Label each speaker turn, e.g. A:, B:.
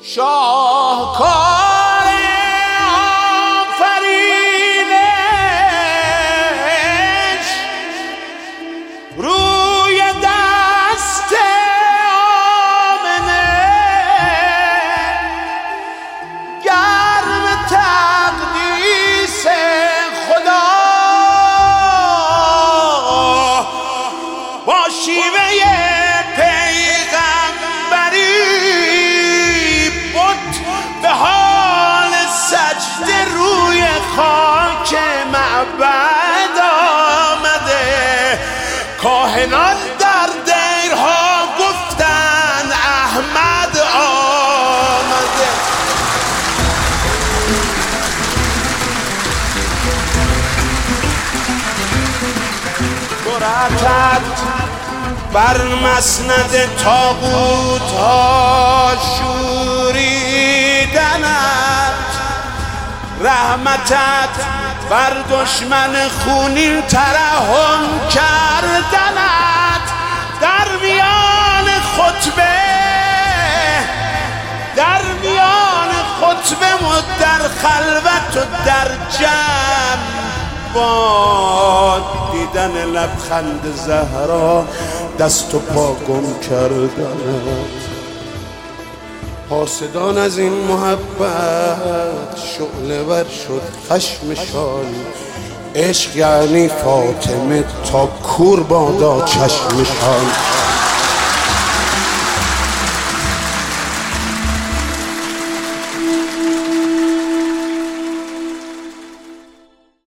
A: شاهکار آفرینش روی دست آمنه، گرم تقدیس خدا با شیوه روی خاک معبد آمده. کاهنان در دیرها گفتن احمد آمده. جرأتت بر مسند طاغوت ها شوریدنت، رحمتت بر دشمن خونین ترحم کردنت، در میان خطبه و در خلوت و در جمع با دیدن لبخند زهرا دست و پا گم کردنت. حاسدان از این محبت شعله ور شد خشمشان، عشق یعنی فاطمه تا کور بادا چشمشان.